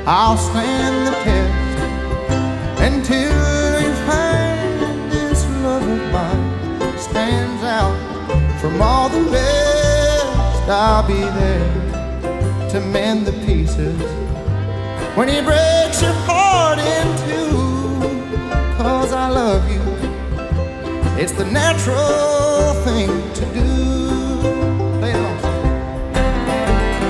I'll stand the test until you find this love of mine stands out from all the rest. I'll be there to mend the pieces when he breaks your heart in two. 'Cause I love you, it's the natural thing to do.